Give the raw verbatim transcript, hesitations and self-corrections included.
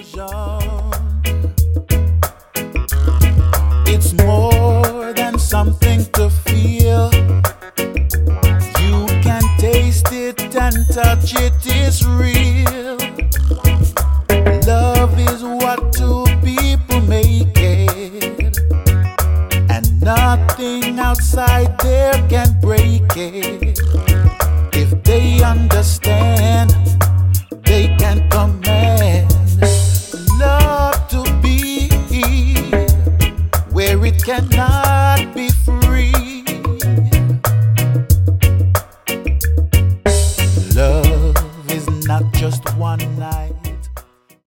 illusion. It's more than something to feel. You can taste it and touch it, it's real. Love is what two people make it, and nothing outside there can break it. If they understand, they can command love to be where it cannot be free.